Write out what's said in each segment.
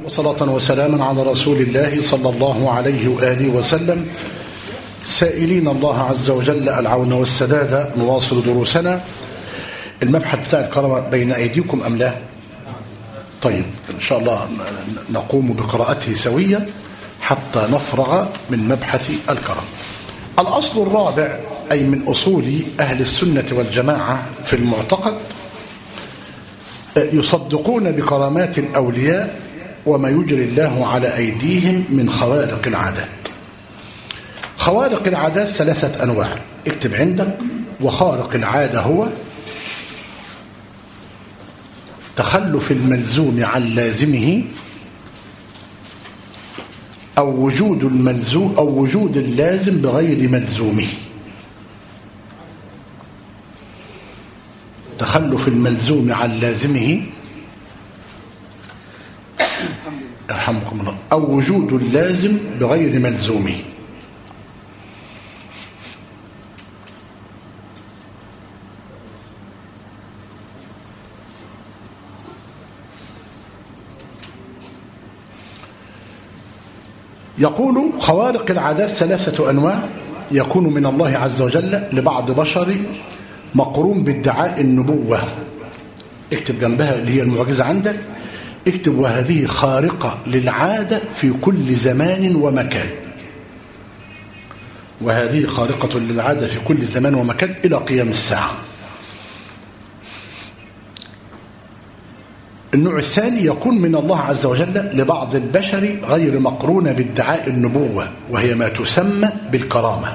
وصلاة وسلاما على رسول الله صلى الله عليه وآله وسلم، سائلين الله عز وجل العون والسداد. نواصل دروسنا. المبحث بتاع الكرامة بين أيديكم أم لا؟ طيب، إن شاء الله نقوم بقراءته سويا حتى نفرغ من مبحث الكرامة. الأصل الرابع، أي من أصول أهل السنة والجماعة في المعتقد، يصدقون بكرامات الأولياء وما يجري الله على أيديهم من خوارق العادات. خوارق العادات ثلاثة أنواع، اكتب عندك. وخارق العادة هو تخلف الملزوم عن لازمه أو وجود الملزوم أو وجود اللازم بغير ملزومه. تخلف الملزوم عن لازمه يرحمكم الله أو وجود اللازم بغير ملزومه. يقول خوارق العادات ثلاثة أنواع، يكون من الله عز وجل لبعض بشر مقرون بادعاء النبوة. اكتب جنبها اللي هي المعجزة عندك، اكتب وهذه خارقة للعادة في كل زمان ومكان. وهذه خارقة للعادة في كل زمان ومكان إلى قيام الساعة. النوع الثاني يكون من الله عز وجل لبعض البشر غير مقرونة بادعاء النبوة، وهي ما تسمى بالكرامة.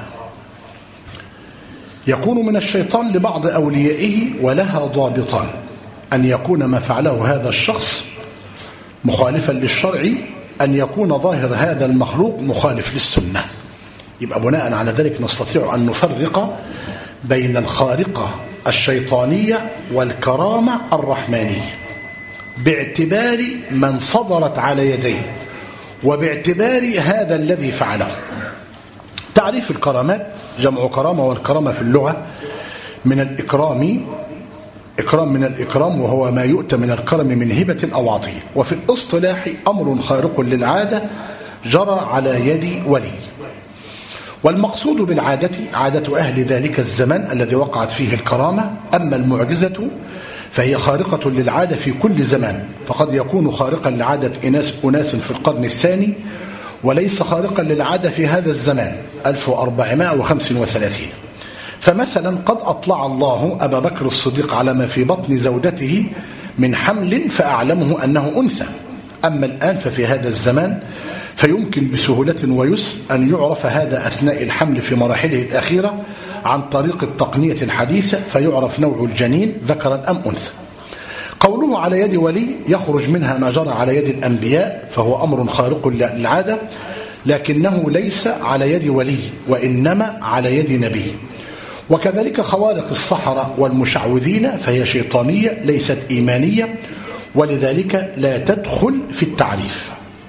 يكون من الشيطان لبعض أوليائه، ولها ضابطان: أن يكون ما فعله هذا الشخص مخالفا للشرع، أن يكون ظاهر هذا المخلوق مخالف للسنة. يبقى بناء على ذلك نستطيع أن نفرق بين الخارقة الشيطانية والكرامة الرحمانية باعتبار من صدرت على يديه وباعتبار هذا الذي فعله. تعريف الكرامات: جمع كرامة، والكرامة في اللغة من الإكرام، إكرام من الإكرام، وهو ما يؤتى من الكرم من هبة أو عطية. وفي الاصطلاح أمر خارق للعادة جرى على يد ولي. والمقصود بالعادة عادة أهل ذلك الزمان الذي وقعت فيه الكرامة. أما المعجزة فهي خارقة للعادة في كل زمان، فقد يكون خارقا لعادة أناس في القرن الثاني، وليس خارقا للعادة في هذا الزمان 1435. فمثلا قد أطلع الله أبا بكر الصديق على ما في بطن زوجته من حمل فأعلمه أنه أنثى. أما الآن ففي هذا الزمان فيمكن بسهولة ويسر أن يعرف هذا أثناء الحمل في مراحله الأخيرة عن طريق التقنية الحديثة، فيعرف نوع الجنين ذكرا أم أنثى. قوله على يد ولي يخرج منها ما جرى على يد الأنبياء، فهو أمر خارق للعادة، لكنه ليس على يد ولي، وإنما على يد نبي. وكذلك خوارق السحرة والمشعوذين فهي شيطانية ليست إيمانية، ولذلك لا تدخل في التعريف.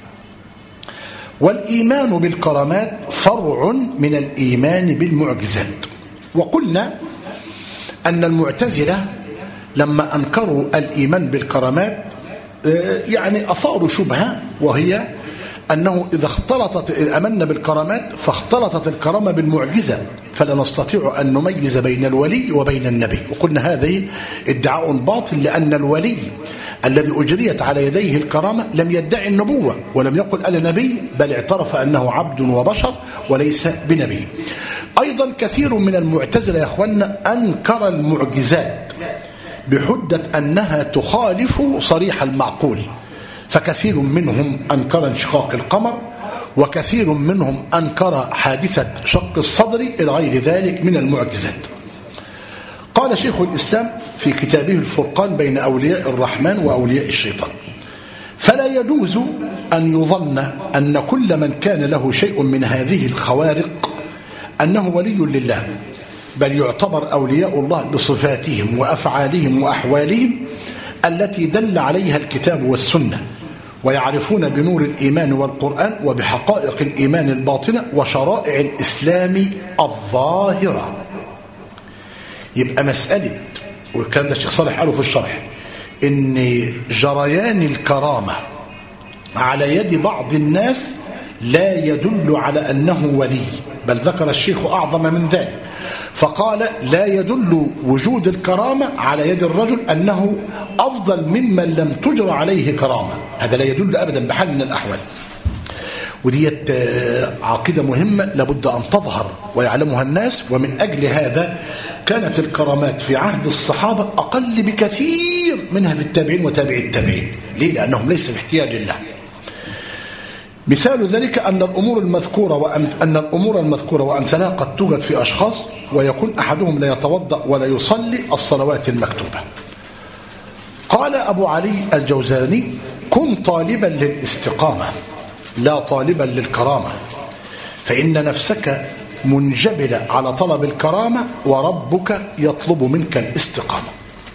والإيمان بالكرامات فرع من الإيمان بالمعجزات. وقلنا أن المعتزلة لما أنكروا الإيمان بالكرامات يعني أثاروا شبهة، وهي أنه إذا أمنا بالكرامات فاختلطت الكرامة بالمعجزة، فلا نستطيع أن نميز بين الولي وبين النبي. وقلنا هذه ادعاء باطل، لأن الولي الذي أجريت على يديه الكرامة لم يدعي النبوة ولم يقل أنا نبي، بل اعترف أنه عبد وبشر وليس بنبي. أيضا كثير من المعتزلة يا أخوانا أنكر المعجزات بحجة أنها تخالف صريح المعقول، فكثير منهم أنكر انشقاق القمر، وكثير منهم أنكر حادثة شق الصدر إلى غير ذلك من المعجزات. قال شيخ الإسلام في كتابه الفرقان بين أولياء الرحمن وأولياء الشيطان: فلا يجوز أن يظن أن كل من كان له شيء من هذه الخوارق أنه ولي لله، بل يعتبر أولياء الله بصفاتهم وأفعالهم وأحوالهم التي دل عليها الكتاب والسنة، ويعرفون بنور الإيمان والقرآن وبحقائق الإيمان الباطنة وشرائع الإسلام الظاهرة. يبقى مسألة، والكلام ده الشيخ صالح قاله في الشرح، إن جريان الكرامة على يد بعض الناس لا يدل على أنه ولي، بل ذكر الشيخ أعظم من ذلك فقال لا يدل وجود الكرامة على يد الرجل أنه أفضل ممن لم تجر عليه كرامة، هذا لا يدل أبدا بحال من الأحوال. وديت عقيدة مهمة لابد أن تظهر ويعلمها الناس. ومن أجل هذا كانت الكرامات في عهد الصحابة أقل بكثير منها في التابعين وتابعي التابعين. ليه؟ لأنهم ليس باحتياج لها. مثال ذلك أن الأمور المذكورة وأمثالها قد توجد في أشخاص ويكون أحدهم لا يتوضأ ولا يصلي الصلوات المكتوبة. قال أبو علي الجوزاني: كن طالبا للاستقامة لا طالبا للكرامة، فإن نفسك منجبلة على طلب الكرامة وربك يطلب منك الاستقامة.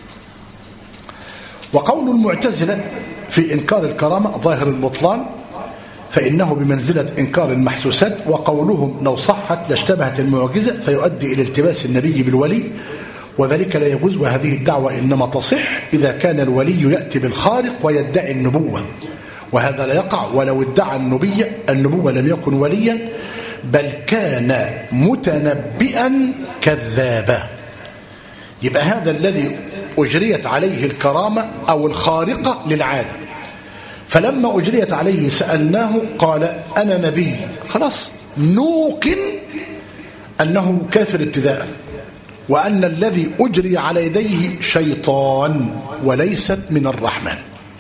وقول المعتزلة في إنكار الكرامة ظاهر البطلان، فإنه بمنزلة إنكار المحسوسات، وقولهم لو صحت لاشتبهت المعجزة فيؤدي إلى التباس النبي بالولي، وذلك لا يجوز. وهذه الدعوة إنما تصح إذا كان الولي يأتي بالخارق ويدعي النبوة، وهذا لا يقع ولو ادعى النبوة لم يكن وليا بل كان متنبئا كذابا. يبقى هذا الذي أجريت عليه الكرامة أو الخارقة للعادة، فلما أجريت عليه سألناه قال أنا نبي، خلاص نوقن أنه كافر ابتداء، وأن الذي أجري على يديه شيطان وليست من الرحمن.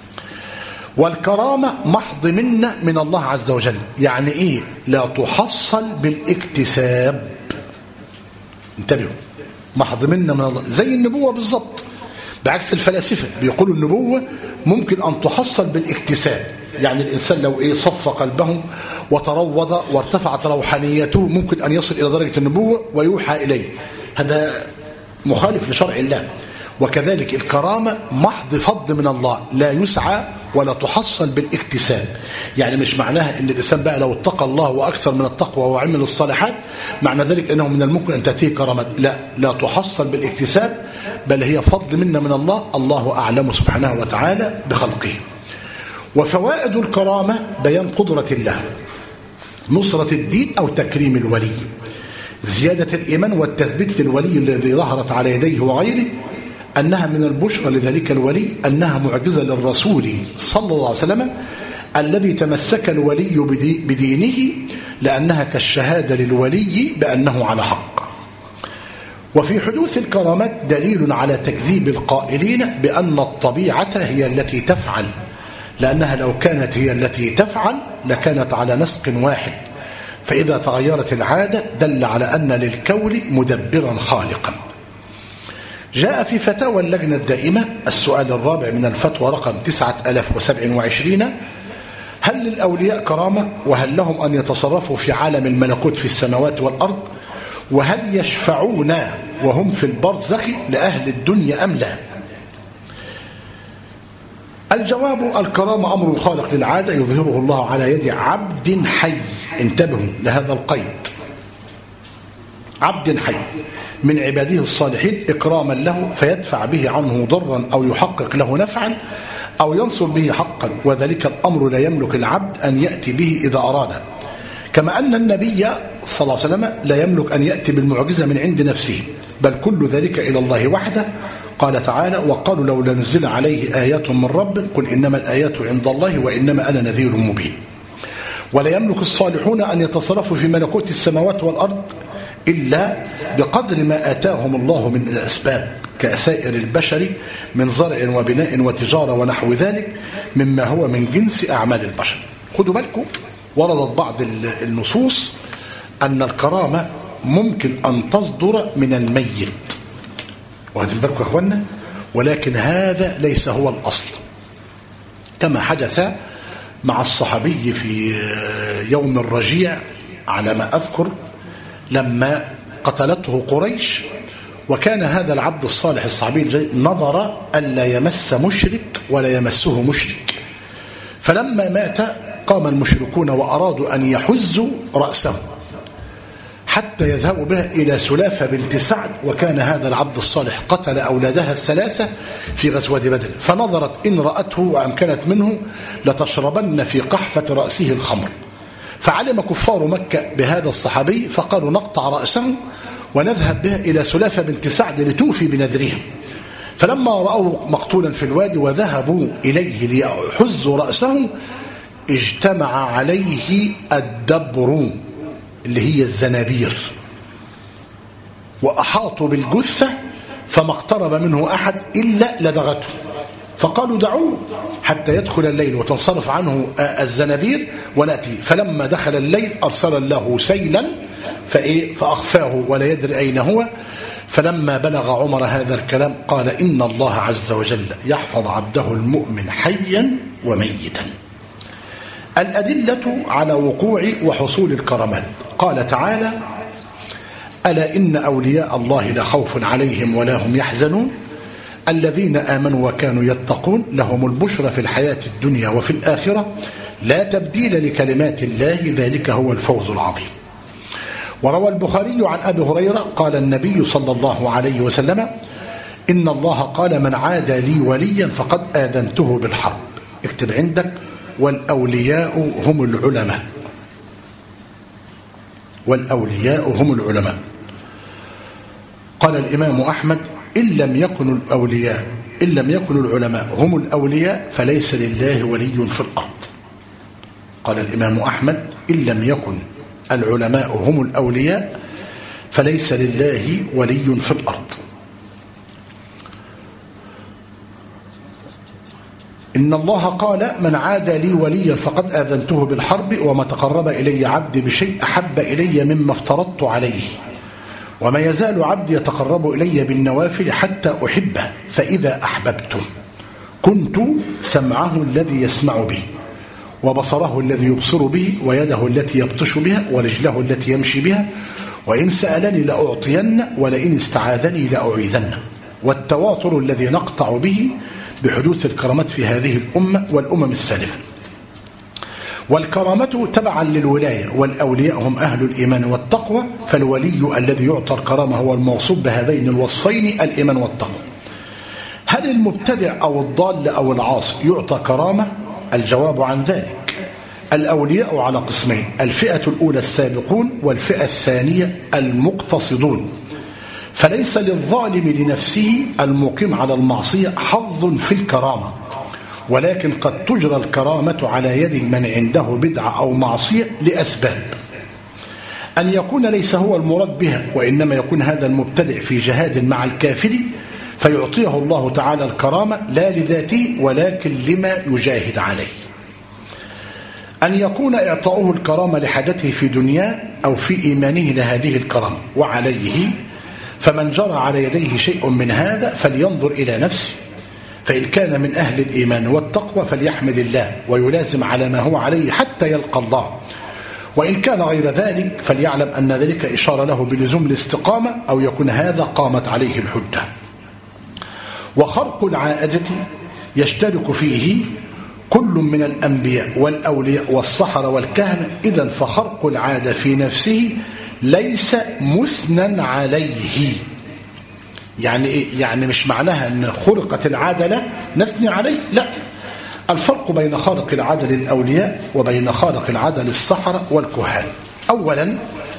والكرامة محض منة من الله عز وجل. يعني إيه؟ لا تحصل بالاكتساب. انتبهوا، محض منة من الله، زي النبوة بالضبط، بعكس الفلاسفة بيقولوا النبوة ممكن أن تحصل بالاكتساب. يعني الإنسان لو صف قلبه وتروض وارتفعت روحانيته ممكن أن يصل إلى درجة النبوة ويوحى إليه، هذا مخالف لشرع الله. وكذلك الكرامة محض فضل من الله، لا يسعى ولا تحصل بالاكتساب. يعني مش معناها ان الانسان بقى لو اتقى الله واكثر من التقوى وعمل الصالحات معنى ذلك انه من الممكن ان تاتيه كرامات، لا تحصل بالاكتساب، بل هي فضل منا من الله، الله اعلم سبحانه وتعالى بخلقه. وفوائد الكرامة بيان قدرة الله، نصرة الدين او تكريم الولي، زيادة الإيمان والتثبيت للولي الذي ظهرت على يديه وغيره، أنها من البشرى لذلك الولي، أنها معجزة للرسول صلى الله عليه وسلم الذي تمسك الولي بدينه، لأنها كالشهادة للولي بأنه على حق. وفي حدوث الكرامات دليل على تكذيب القائلين بأن الطبيعة هي التي تفعل، لأنها لو كانت هي التي تفعل لكانت على نسق واحد، فإذا تغيرت العادة دل على أن للكون مدبرا خالقا. جاء في فتاوى اللجنة الدائمة السؤال الرابع من الفتوى رقم 9027: هل للأولياء كرامة؟ وهل لهم أن يتصرفوا في عالم الملكوت في السماوات والأرض؟ وهل يشفعون وهم في البرزخ لأهل الدنيا أم لا؟ الجواب: الكرامة أمر خارق للعادة يظهره الله على يد عبد حي. انتبهوا لهذا القيد، عبد حي من عباده الصالحين إكراما له فيدفع به عنه ضرا أو يحقق له نفعا أو ينصر به حقا، وذلك الأمر لا يملك العبد أن يأتي به إذا أراد، كما أن النبي صلى الله عليه وسلم لا يملك أن يأتي بالمعجزة من عند نفسه، بل كل ذلك إلى الله وحده. قال تعالى: وقالوا لولا نزل عليه آيات من رب، قل إنما الآيات عند الله وإنما أنا نذير مبين. ولا يملك الصالحون أن يتصرفوا في ملكوت السماوات والأرض إلا بقدر ما آتاهم الله من الأسباب كسائر البشر من زرع وبناء وتجارة ونحو ذلك مما هو من جنس أعمال البشر. خدوا بالكم، وردت بعض النصوص أن الكرامة ممكن أن تصدر من الميت، وهذا بالكم يا أخوانا، ولكن هذا ليس هو الأصل، كما حدث مع الصحابي في يوم الرجيع على ما أذكر لما قتلته قريش، وكان هذا العبد الصالح الصحابي نظر ألا يمس مشرك ولا يمسه مشرك، فلما مات قام المشركون وأرادوا أن يحزوا رأسه حتى يذهبوا بها إلى سلافة بنت سعد، وكان هذا العبد الصالح قتل أولادها الثلاثة في غزوة بدر، فنظرت إن رأته وأمكنت منه لتشربن في قحفة رأسه الخمر، فعلم كفار مكة بهذا الصحابي فقالوا نقطع رأسه ونذهب به إلى سلافة بنت سعد لتوفي بنذرهم. فلما رأوه مقتولا في الوادي وذهبوا إليه ليحزوا رأسه اجتمع عليه الدبر اللي هي الزنابير، وأحاطوا بالجثة فما اقترب منه أحد إلا لدغته، فقالوا دعوه حتى يدخل الليل وتنصرف عنه الزنابير ونأتي. فلما دخل الليل أرسل له سيلا فأخفاه ولا يدري أين هو. فلما بلغ عمر هذا الكلام قال إن الله عز وجل يحفظ عبده المؤمن حيا وميتا. الأدلة على وقوع وحصول الكرامات، قال تعالى ألا إن أولياء الله لا خوف عليهم ولا هم يحزنون الذين آمنوا وكانوا يتقون لهم البشرى في الحياة الدنيا وفي الآخرة لا تبديل لكلمات الله ذلك هو الفوز العظيم. وروى البخاري عن أبي هريرة قال النبي صلى الله عليه وسلم إن الله قال من عادى لي وليا فقد آذنته بالحرب. اكتب عندك والأولياء هم العلماء، والأولياء هم العلماء. قال الإمام أحمد إن لم يكن العلماء هم الأولياء فليس لله ولي في الأرض. قال الإمام أحمد إن لم يكن العلماء هم الأولياء فليس لله ولي في الأرض. إن الله قال من عادى لي وليا فقد آذنته بالحرب وما تقرب إلي عبدي بشيء أحب إلي مما افترضت عليه وما يزال عبدي يتقرب إلي بالنوافل حتى أحبه فإذا أحببته كنت سمعه الذي يسمع به وبصره الذي يبصر به ويده التي يبطش بها ورجله التي يمشي بها وإن سألني لأعطين ولئن استعاذني لأعيذن. والتواتر الذي نقطع به بحدوث الكرامات في هذه الأمة والأمم السالفة. والكرامة تبعا للولاية، والأولياء هم أهل الإيمان والتقوى، فالولي الذي يعطى الكرامة هو الموصوف بهذين الوصفين الإيمان والتقوى. هل المبتدع أو الضال أو العاصي يعطى كرامة؟ الجواب عن ذلك الأولياء على قسمين، الفئة الأولى السابقون والفئة الثانية المقتصدون. فليس للظالم لنفسه المقيم على المعصية حظ في الكرامة، ولكن قد تجرى الكرامة على يد من عنده بدعة أو معصية لأسباب أن يكون ليس هو المراد بها، وإنما يكون هذا المبتدع في جهاد مع الكافر فيعطيه الله تعالى الكرامة لا لذاته ولكن لما يجاهد عليه. أن يكون إعطاؤه الكرامة لحاجته في دنياه أو في إيمانه لهذه الكرامة وعليه، فمن جرى على يديه شيء من هذا فلينظر إلى نفسه، فإن كان من أهل الإيمان والتقوى فليحمد الله ويلازم على ما هو عليه حتى يلقى الله، وإن كان غير ذلك فليعلم أن ذلك إشارة له بلزوم الاستقامة أو يكون هذا قامت عليه الحجة. وخرق العادة يشترك فيه كل من الأنبياء والأولياء والسحرة والكهنة، إذن فخرق العادة في نفسه ليس مثنى عليه. يعني إيه؟ يعني مش معناها أن خرقت العادة لا نثني عليه، لا. الفرق بين خارق العادة للأولياء وبين خارق العادة للسحرة والكهان. أولا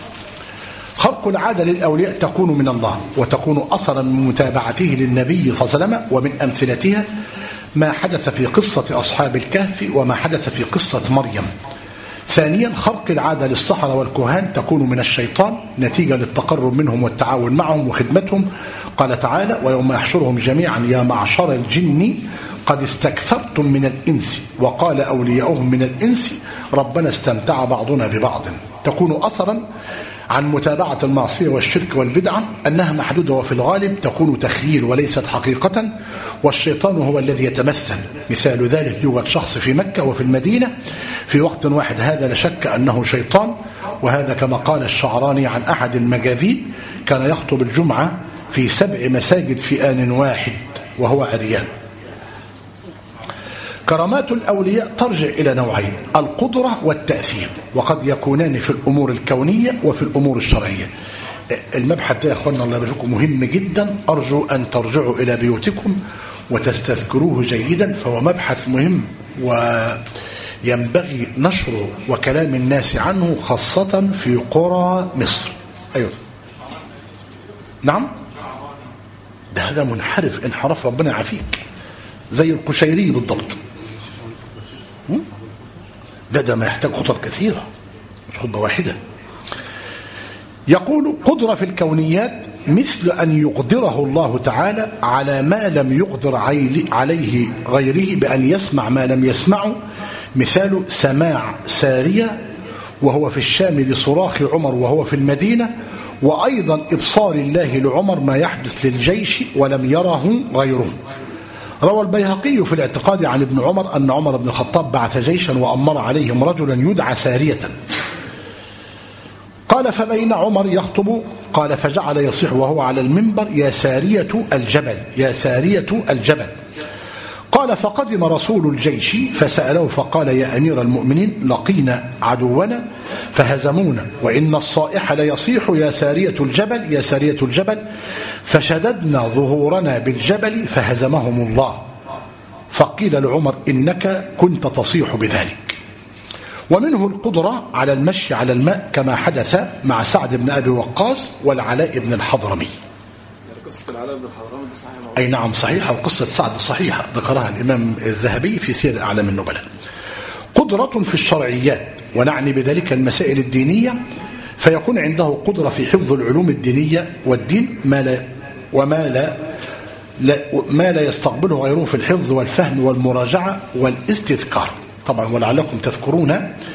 خرق العادة للأولياء تكون من الله وتكون أثرا من متابعته للنبي صلى الله عليه وسلم، ومن أمثلتها ما حدث في قصة أصحاب الكهف وما حدث في قصة مريم. ثانيا خرق العادة للسحرة والكهان تكون من الشيطان نتيجة للتقرب منهم والتعاون معهم وخدمتهم. قال تعالى ويوم يحشرهم جميعا يا معشر الجن قد استكثرتم من الإنس وقال أولياؤهم من الإنس ربنا استمتع بعضنا ببعض. تكون أثرا عن متابعة المعصية والشرك والبدعة أنها محدودة، وفي الغالب تكون تخيل وليست حقيقة، والشيطان هو الذي يتمثل. مثال ذلك يوجد شخص في مكة وفي المدينة في وقت واحد، هذا لا شك أنه شيطان، وهذا كما قال الشعراني عن أحد المجاذيب كان يخطب الجمعة في 7 مساجد في آن واحد وهو عريان. كرامات الأولياء ترجع إلى نوعين: القدرة والتأثير، وقد يكونان في الأمور الكونية وفي الأمور الشرعية. المبحث ده يا أخوانا الله يبارك فيكم مهم جدا، أرجو أن ترجعوا إلى بيوتكم وتستذكروه جيدا، فهو مبحث مهم وينبغي نشره وكلام الناس عنه خاصة في قرى مصر. أيوة نعم، ده هذا منحرف انحراف ربنا يعافيك، زي القشيري بالضبط. ده ما يحتاج خطب كثيرة مش خطبة واحدة. يقول: قدرة في الكونيات مثل أن يقدره الله تعالى على ما لم يقدر عليه غيره بأن يسمع ما لم يسمعه، مثال سماع سارية وهو في الشام لصراخ عمر وهو في المدينة، وأيضا إبصار الله لعمر ما يحدث للجيش ولم يره غيره. روى البيهقي في الاعتقاد عن ابن عمر أن عمر بن الخطاب بعث جيشا وأمر عليهم رجلا يدعى سارية، قال: فبين عمر يخطب، قال: فجعل يصيح وهو على المنبر: يا سارية الجبل، يا سارية الجبل. قال: فقدم رسول الجيش فسأله فقال: يا أمير المؤمنين، لقينا عدونا فهزمونا، وإن الصائح ليصيح: يا سارية الجبل، يا سارية الجبل، فشددنا ظهورنا بالجبل فهزمهم الله. فقيل لعمر: إنك كنت تصيح بذلك. ومنه القدرة على المشي على الماء كما حدث مع سعد بن أبي وقاص والعلاء بن الحضرمي. قصة العلاء بن الحضرمي دي صحيحة؟ أي نعم صحيحة، وقصة سعد صحيحة ذكرها الإمام الذهبي في سير أعلام النبلاء. قدرة في الشرعيات، ونعني بذلك المسائل الدينية، فيكون عنده قدرة في حفظ العلوم الدينية والدين ما لا يستقبله غيره في الحفظ والفهم والمراجعة والاستذكار. طبعا ولعلكم تذكرون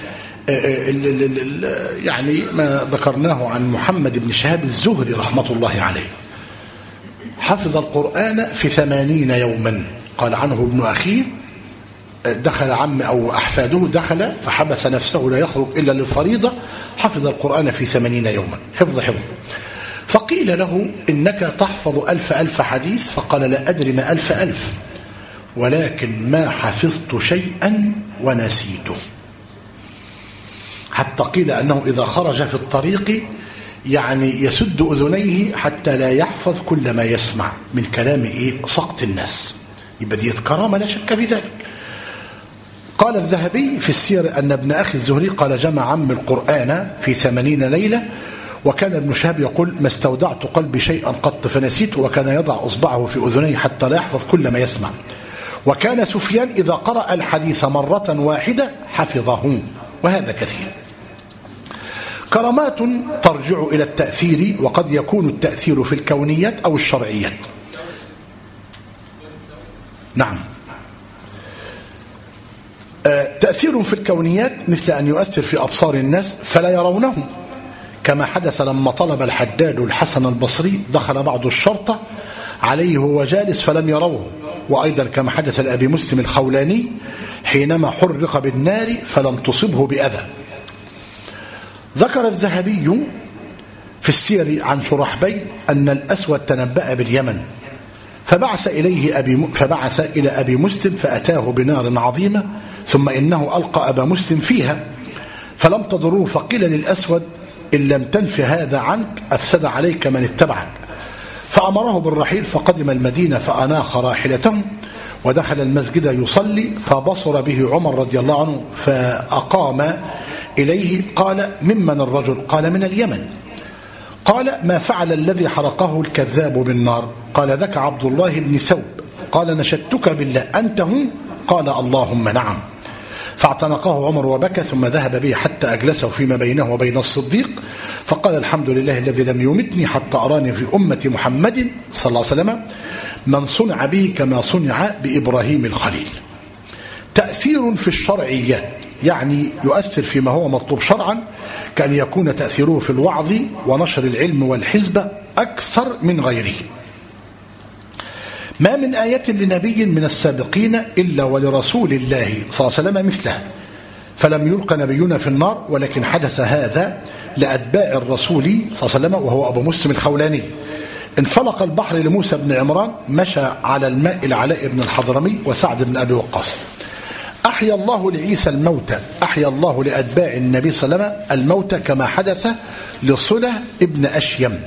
يعني ما ذكرناه عن محمد بن شهاب الزهري رحمة الله عليه، حفظ القرآن في 80 يوما. قال عنه ابن أخيه: دخل عم أو أحفاده دخل فحبس نفسه لا يخرج إلا للفريضة، حفظ القرآن في 80 يوما حفظ. فقيل له: إنك تحفظ ألف حديث. فقال: لا أدري ما ألف، ولكن ما حفظت شيئا ونسيته. حتى قيل أنه إذا خرج في الطريق يعني يسد أذنيه حتى لا يحفظ كل ما يسمع من كلام سقط الناس. يبقى دي كرامة لا شك في ذلك. قال الذهبي في السير أن ابن أخي الزهري قال: جمع عم القرآن في 80 ليلة. وكان ابن شهاب يقول: ما استودعت قلبي شيئا قط فنسيته. وكان يضع أصبعه في أذنيه حتى لا يحفظ كل ما يسمع. وكان سفيان إذا قرأ الحديث مرة واحدة حفظه، وهذا كثير. كرامات ترجع إلى التأثير، وقد يكون التأثير في الكونيات أو الشرعيات. نعم، تأثير في الكونيات مثل أن يؤثر في أبصار الناس فلا يرونه، كما حدث لما طلب الحداد الحسن البصري دخل بعض الشرطة عليه وهو جالس فلم يروه. وأيضا كما حدث لأبي مسلم الخولاني حينما حرق بالنار فلم تصبه بأذى. ذكر الذهبي في السير عن شرحبيل أن الأسود تنبأ باليمن فبعث إلى أبي مسلم فأتاه بنار عظيمة، ثم إنه ألقى أبا مسلم فيها فلم تضروه. فقيل للأسود: إن لم تنف هذا عنك أفسد عليك من اتبعك. فأمره بالرحيل، فقدم المدينة فأناخ راحلته ودخل المسجد يصلي، فبصر به عمر رضي الله عنه فأقام إليه. قال: ممن الرجل؟ قال: من اليمن. قال: ما فعل الذي حرقه الكذاب بالنار؟ قال: ذاك عبد الله بن ثوب. قال: نشدتك بالله أنت هو؟ قال: اللهم نعم. فاعتنقه عمر وبكى، ثم ذهب به حتى أجلسه فيما بينه وبين الصديق، فقال: الحمد لله الذي لم يمتني حتى أراني في أمة محمد صلى الله عليه وسلم من صنع به كما صنع بإبراهيم الخليل. تأثير في الشرعيات، يعني يؤثر فيما هو مطلوب شرعا، كأن يكون تأثيره في الوعظ ونشر العلم والحزب أكثر من غيره. ما من آية لنبي من السابقين إلا ولرسول الله صلى الله عليه وسلم مثله، فلم يلق نبينا في النار، ولكن حدث هذا لأتباع الرسول صلى الله عليه وسلم وهو أبو مسلم الخولاني. انفلق البحر لموسى بن عمران، مشى على الماء العلاء بن الحضرمي وسعد بن أبي وقاص. أحيا الله لعيسى الموتى، أحيا الله لأتباع النبي صلى الله عليه وسلم الموتى كما حدث لصلة ابن أشيم.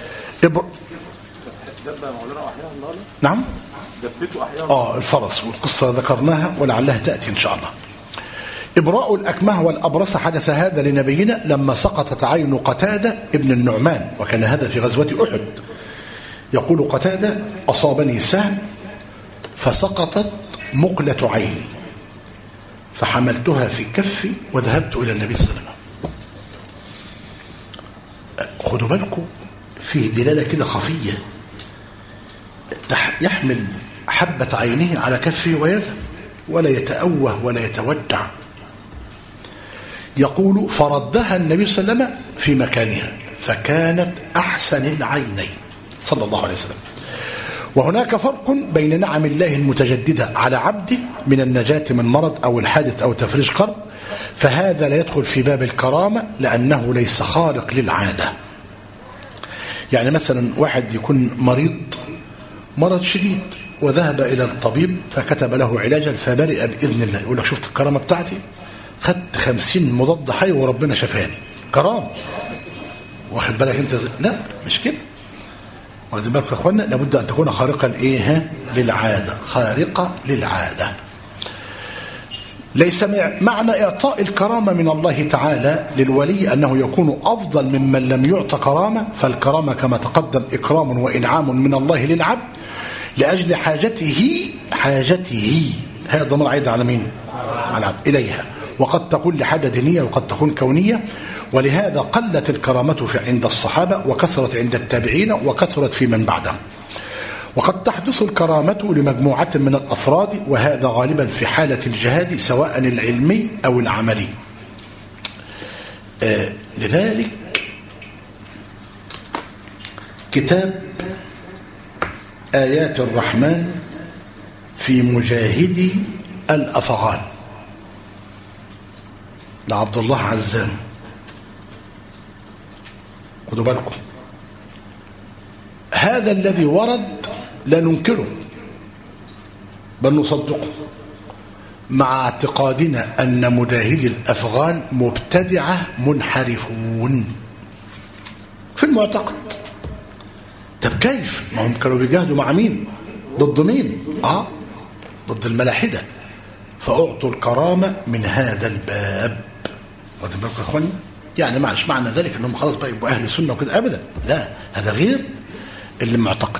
نعم الفرس، والقصة ذكرناها ولعلها تأتي إن شاء الله. إبراء الأكمه والأبرص حدث هذا لنبينا لما سقطت عين قتادة ابن النعمان، وكان هذا في غزوة أحد. يقول قتادة: أصابني سهم فسقطت مقلة عيني فحملتها في كفي وذهبت إلى النبي صلى الله عليه وسلم. خدوا بالكم، فيه دلالة كده خفية، يحمل حبة عينه على كفه ويذهب ولا يتأوه ولا يتودع. يقول: فردها النبي صلى الله عليه وسلم في مكانها فكانت أحسن العينين صلى الله عليه وسلم. وهناك فرق بين نعم الله المتجددة على عبده من النجاة من مرض أو الحادث أو تفريج كرب، فهذا لا يدخل في باب الكرامة لأنه ليس خارق للعادة. يعني مثلا واحد يكون مرض شديد وذهب إلى الطبيب فكتب له علاجا فبرئ بإذن الله، يقول لك: شفت الكرامة بتاعتي؟ خدت 50 مضاد حي وربنا شفاني. كرامة. واخد بالك انت؟ لا، مش كده. واخدين بالك يا اخوانا؟ لابد ان تكون خارقه للعاده، خارقه للعاده. ليس معنى اعطاء الكرامه من الله تعالى للولي انه يكون افضل ممن لم يعط كرامه، فالكرامه كما تقدم اكرام وانعام من الله للعبد لاجل حاجته. هذا ضمير عايد على مين؟ على العبد اليها. وقد تكون لحاجة دينية وقد تكون كونية، ولهذا قلت الكرامة عند الصحابة وكثرت عند التابعين وكثرت في من بعدهم. وقد تحدث الكرامة لمجموعة من الأفراد، وهذا غالبا في حالة الجهاد سواء العلمي أو العملي. لذلك كتاب آيات الرحمن في مجاهدي الأفغان لعبد الله عزام، خدوا بالكم، هذا الذي ورد لا ننكره بل نصدقه، مع اعتقادنا أن مجاهدي الأفغان مبتدعة منحرفون في المعتقد. طب كيف؟ ما هم كانوا بيجاهدوا مع مين؟ ضد مين؟ ضد الملاحدة، فأعطوا الكرامة من هذا الباب. واخدين بالكم يا اخواني؟ يعني مش معنى ذلك انهم خلاص بقى يبقوا اهل السنه وكده، ابدا، لا، هذا غير اللي معتقد.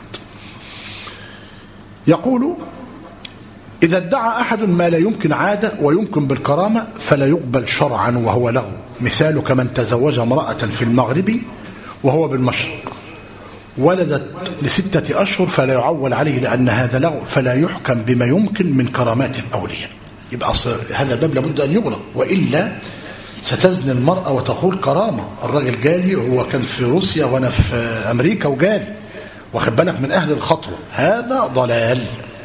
يقول: اذا ادعى احد ما لا يمكن عاده ويمكن بالكرامه فلا يقبل شرعا وهو لغو، مثال كمن تزوج امراه في المغرب وهو بالمشرق ولدت ل6 أشهر فلا يعول عليه لان هذا لغو، فلا يحكم بما يمكن من كرامات الاولياء. يبقى هذا الباب لابد ان يغلق، والا ستزني المرأة وتقول كرامة. الراجل جالي، هو كان في روسيا وأنا في أمريكا وجالي، واخد بالك، من أهل الخطوة، هذا ضلال.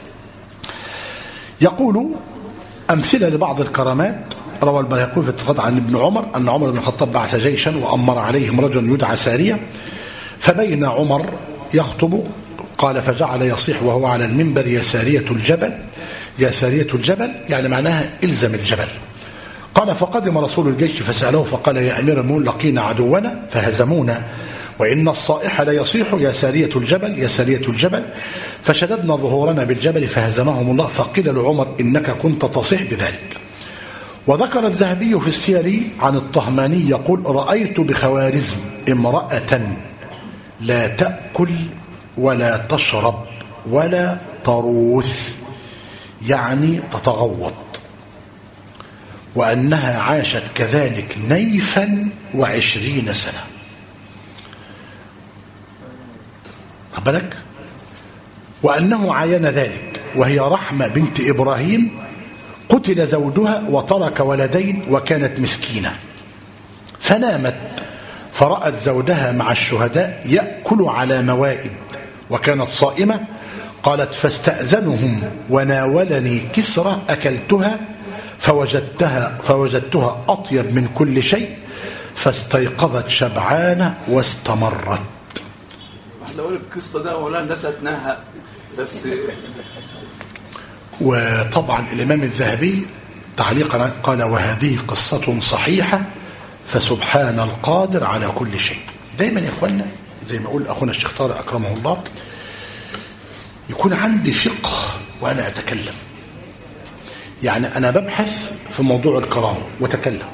يقول: أمثلة لبعض الكرامات. روى البيهقي في الاتفاق عن ابن عمر أن عمر بن الخطاب بعث جيشا وأمر عليهم رجل يدعى سارية، فبين عمر يخطب قال فجعل يصيح وهو على المنبر: يا سارية الجبل، يا سارية الجبل، يعني معناها إلزم الجبل. قال فقدم رسول الجيش فسأله فقال: يا أمير المؤمنين لقينا عدونا فهزمونا، وإن الصائح لا يصيح: يا سارية الجبل، يا سارية الجبل، فشددنا ظهورنا بالجبل فهزمهم الله. فقيل لعمر: إنك كنت تصيح بذلك. وذكر الذهبي في السير عن الطهماني يقول: رأيت بخوارزم امرأة لا تأكل ولا تشرب ولا تروث، يعني تتغوط، وأنها عاشت كذلك نيفا 20 سنة. خبرك؟ وأنه عاين ذلك وهي رحمة بنت إبراهيم، قتل زوجها وترك ولدين وكانت مسكينة، فنامت فرأت زوجها مع الشهداء يأكل على موائد وكانت صائمة. قالت فاستأذنهم وناولني كسرة أكلتها فوجدتها أطيب من كل شيء، فاستيقظت شبعانة واستمرت. احنا نقول القصة ده ولا الناس هتنهى بس. وطبعا الإمام الذهبي تعليقا قال وهذه قصة صحيحة فسبحان القادر على كل شيء. دايما يا اخوانا زي ما يقول اخونا الشيخ طارق اكرمه الله يكون عندي فقه وانا اتكلم. يعني انا ببحث في موضوع الكرامه واتكلم.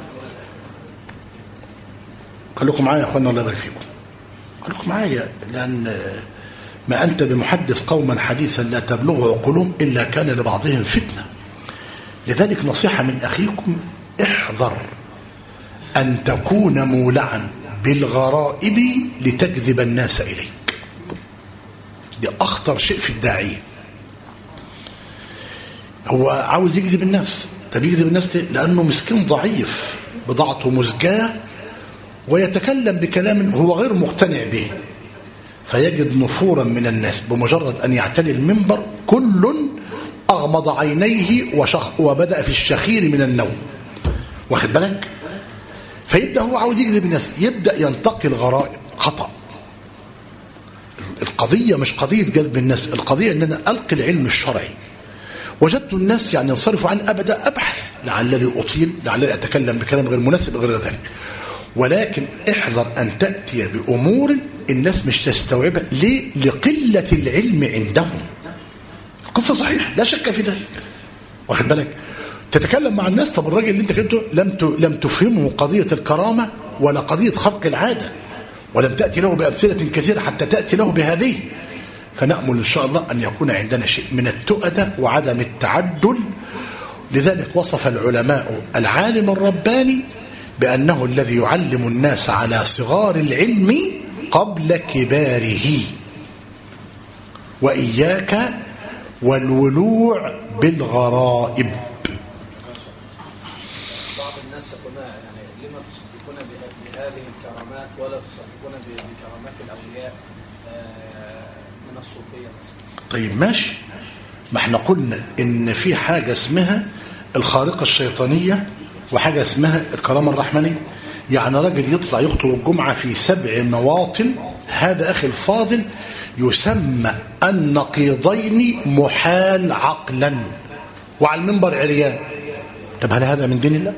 خليكم معايا يا اخوانا الله يبارك فيكم. خليكم معايا لان ما انت بمحدث قوما حديثا لا تبلغ عقولهم الا كان لبعضهم فتنه. لذلك نصيحه من اخيكم احذر أن تكون مولعا بالغرائب لتجذب الناس إليك. دي أخطر شيء في الداعية. هو عاوز يجذب الناس. طب يجذب الناس لأنه مسكين ضعيف بضاعته مزجاة ويتكلم بكلام هو غير مقتنع به فيجد نفورا من الناس. بمجرد أن يعتلي المنبر كل أغمض عينيه وبدأ في الشخير من النوم. واخد بالك؟ فيبدأ هو عاوز يجذب الناس يبدأ ينتقي الغرائب. خطأ. القضية مش قضية جذب الناس. القضية أن أنا ألقي العلم الشرعي. وجدت الناس يعني ينصرفوا عن أبدا أبحث لعلني أطيل لعلني أتكلم بكلام غير مناسب غير ذلك. ولكن احذر أن تأتي بأمور الناس مش تستوعبها. ليه؟ لقلة العلم عندهم. القصة صحيح لا شك في ذلك. واخد بالك؟ تتكلم مع الناس. طب الراجل اللي انت كنته لم تفهمه قضية الكرامة ولا قضية خرق العادة ولم تأتي له بأمثلة كثيرة حتى تأتي له بهذه. فنأمل إن شاء الله أن يكون عندنا شيء من التؤدة وعدم التعدل. لذلك وصف العلماء العالم الرباني بأنه الذي يعلم الناس على صغار العلم قبل كباره. وإياك والولوع بالغرائب. لما تصدقون بهذه الكرامات ولا تصدقون بكرامات الأولياء من الصوفية مثلا؟ طيب ماشي. ما احنا قلنا ان في حاجة اسمها الخارقة الشيطانية وحاجة اسمها الكرامة الرحمنية. يعني راجل يطلع يخطب الجمعة في 7 مواطن. هذا أخي الفاضل يسمى النقيضين محال عقلا وعلى المنبر عريان. طب هل هذا من دين الله؟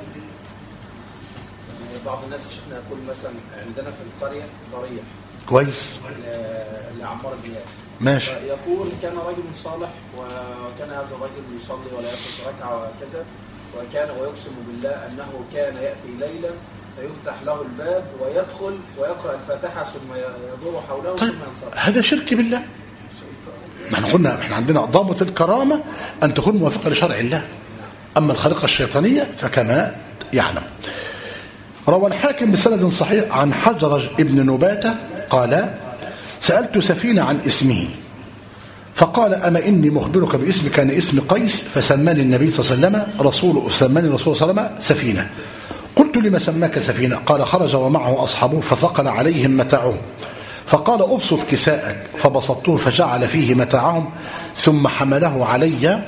بعض الناس شفنا يقول مثلا عندنا في القرية ضريح كويس لعمار بن ياسر ماشي. يقول كان رجل صالح وكان هذا الرجل يصلي ولا يأخذ ركعة وكذا ويقسم بالله أنه كان يأتي ليلا فيفتح له الباب ويدخل ويقرأ الفاتحة ثم يدور حوله ثم ينصرف. هذا شرك بالله. ما احنا قلنا احنا عندنا ضابط الكرامة أن تكون موافقة لشرع الله. أما الخارقة الشيطانية فكما يعلم. روى الحاكم بسند صحيح عن حجرج ابن نباتة قال سألت سفينة عن اسمه فقال أما إني مخبرك باسم كان اسم قيس فسماني النبي صلى الله عليه وسلم سماني الرسول صلى الله عليه وسلم سفينة. قلت لما سماك سفينة؟ قال خرج ومعه أصحابه فثقل عليهم متاعهم فقال أبسط كساءك فبسطته فجعل فيه متاعهم ثم حمله علي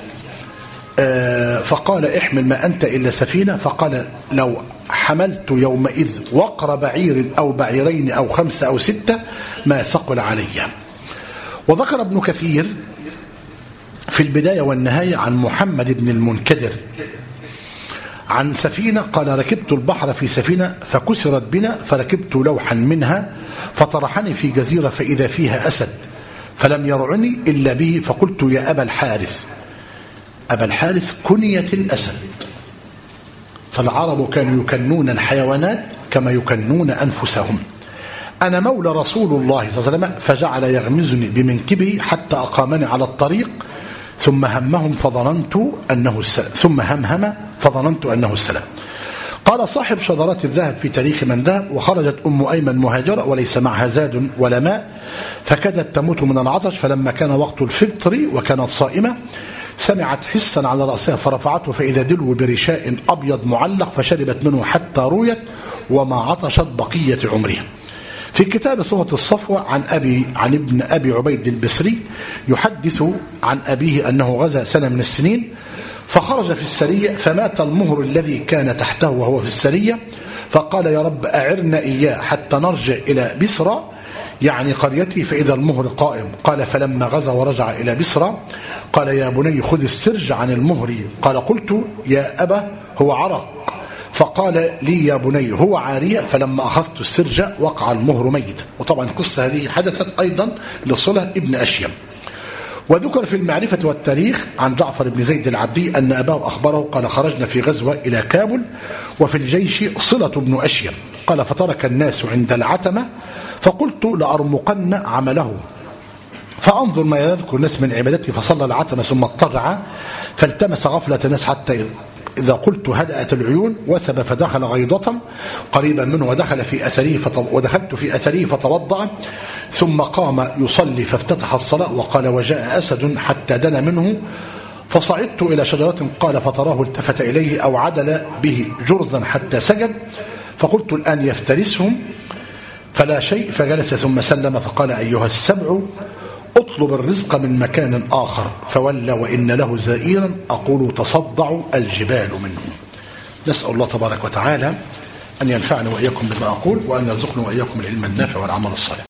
فقال احمل ما أنت إلا سفينة. فقال لو حملت يومئذ وقر بعير أو بعيرين أو 5 أو 6 ما ثقل علي. وذكر ابن كثير في البداية والنهاية عن محمد بن المنكدر عن سفينة قال ركبت البحر في سفينة فكسرت بنا فركبت لوحا منها فطرحني في جزيرة فإذا فيها أسد فلم يرعني إلا به فقلت يا أبا الحارث. أبا الحارث كنية الأسد. فالعرب كانوا يكنون الحيوانات كما يكنون أنفسهم. أنا مولى رسول الله صلى الله عليه وسلم فجعل يغمزني بمنكبه حتى أقامني على الطريق ثم همهم فظننت أنه السلام. قال صاحب شذرات الذهب في تاريخ من ذهب وخرجت أم أيمن مهاجرة وليس معها زاد ولا ماء فكادت تموت من العطش فلما كان وقت الفطر وكانت صائمة سمعت حسا على رأسها فرفعته فإذا دلو برشاء أبيض معلق فشربت منه حتى رويت وما عطشت بقية عمرها. في كتاب صفة الصفوة عن ابن أبي عبيد البصري يحدث عن أبيه أنه غزا سنة من السنين فخرج في السرية فمات المهر الذي كان تحته وهو في السرية فقال يا رب أعرنا إياه حتى نرجع إلى بصرى يعني قريتي فإذا المهر قائم. قال فلما غزا ورجع إلى بصرى قال يا بني خذ السرج عن المهر. قال قلت يا أبا هو عرق. فقال لي يا بني هو عارية. فلما أخذت السرج وقع المهر ميتا. وطبعا القصة هذه حدثت أيضا لصلة ابن أشيم. وذكر في المعرفة والتاريخ عن جعفر بن زيد العبدي أن أباه أخبره قال خرجنا في غزوة إلى كابل وفي الجيش صلة بن أشيم. قال فترك الناس عند العتمة فقلت لأرمقن عمله فأنظر ما يذكر الناس من عبادته. فصلى العتمة ثم اضطجع فالتمس غفلة الناس حتى إذا قلت هدأت العيون وثب فدخل غيضة قريبا منه ودخلت في أثره فتوضأ ثم قام يصلي فافتتح الصلاة وقال وجاء أسد حتى دنا منه فصعدت إلى شجرة. قال فتراه التفت إليه أو عدل به جرذا حتى سجد. فقلت الآن يفترسهم فلا شيء. فجلس ثم سلم فقال أيها السبع اطلب الرزق من مكان آخر. فولى وإن له زائرا أقول تصدع الجبال منه. نسأل الله تبارك وتعالى أن ينفعني وإياكم بما أقول وأن يرزقنا وإياكم العلم النافع والعمل الصالح.